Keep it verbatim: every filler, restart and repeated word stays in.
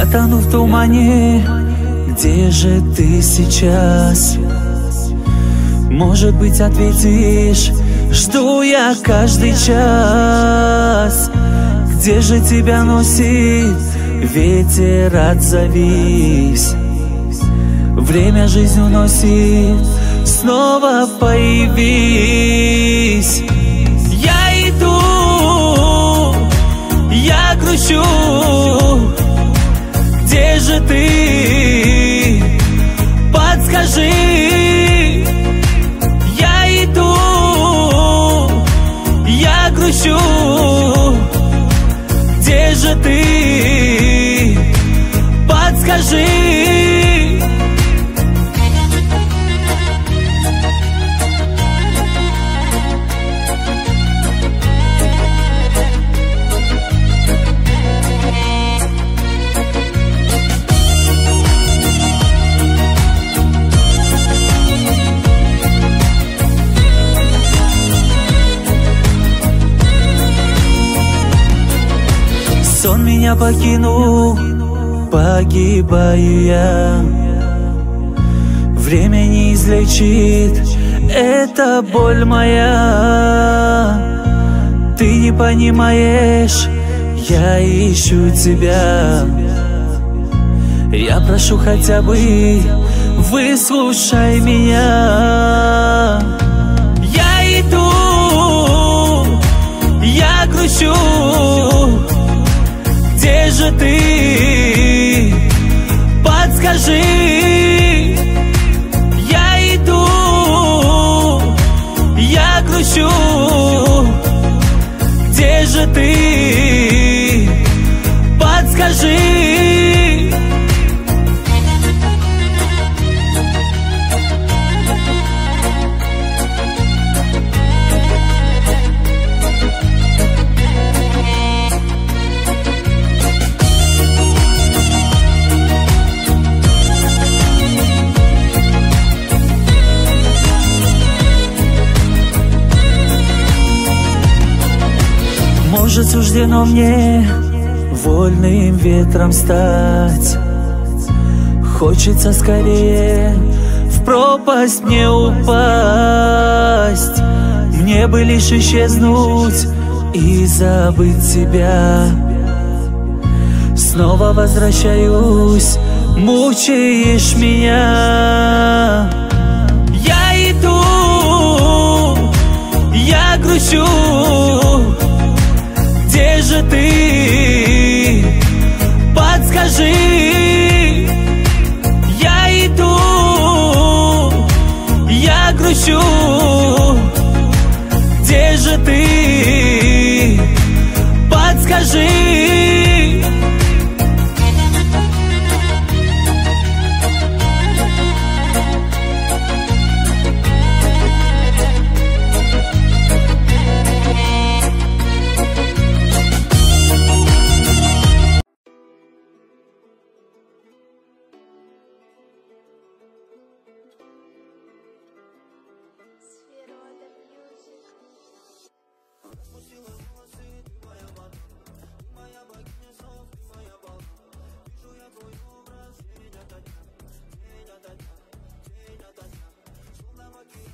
Я тону в тумане, где же ты сейчас? Может быть, ответишь, жду я каждый час. Где же тебя носит ветер, отзовись. Время жизнь уносит, снова появись. Я иду, я грущу. Где же ты? Подскажи. Я иду, я грущу. Где же ты? Подскажи. Сон меня покинул, погибаю я. Время не излечит, это боль моя. Ты не понимаешь, я ищу тебя. Я прошу хотя бы, выслушай меня. Я иду, я грущу. Где же ты? Подскажи. Я иду, я грущу. Где же ты? Подскажи. Может, суждено мне вольным ветром стать. Хочется скорее в пропасть мне упасть. Мне бы лишь исчезнуть и забыть тебя. Снова возвращаюсь, мучаешь меня. Я иду, я грущу. Где же ты? Подскажи. Я иду, я грущу. Где же ты? Подскажи. Словно магия.